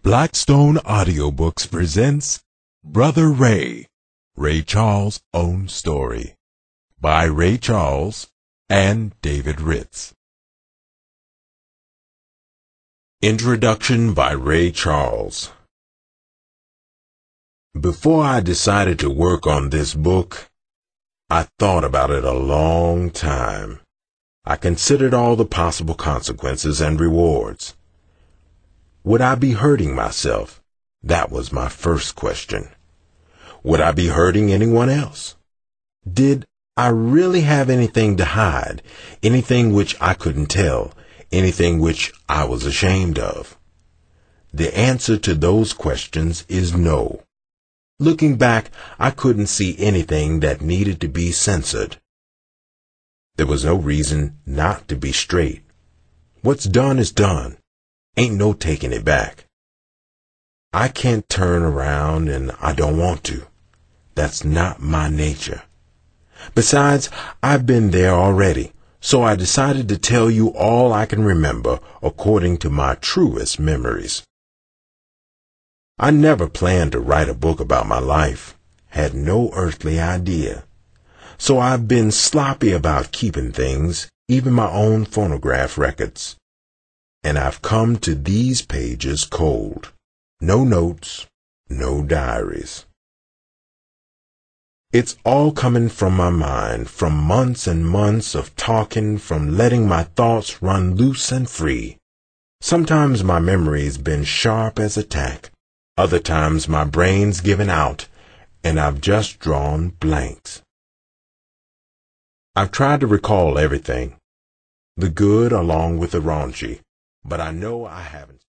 Blackstone Audiobooks presents Brother Ray, Ray Charles' Own Story, by Ray Charles and David Ritz. Introduction by Ray Charles. Before I decided to work on this book, I thought about it a long time. I considered all the possible consequences and rewards. Would I be hurting myself? That was my first question. Would I be hurting anyone else? Did I really have anything to hide, anything which I couldn't tell, anything which I was ashamed of? The answer to those questions is no. Looking back, I couldn't see anything that needed to be censored. There was no reason not to be straight. What's done is done. Ain't no taking it back. I can't turn around, and I don't want to. That's not my nature. Besides, I've been there already, so I decided to tell you all I can remember according to my truest memories. I never planned to write a book about my life, had no earthly idea. So I've been sloppy about keeping things, even my own phonograph records. And I've come to these pages cold. No notes, no diaries. It's all coming from my mind, from months and months of talking, from letting my thoughts run loose and free. Sometimes my memory's been sharp as a tack. Other times my brain's given out, and I've just drawn blanks. I've tried to recall everything, the good along with the raunchy, but I know I haven't.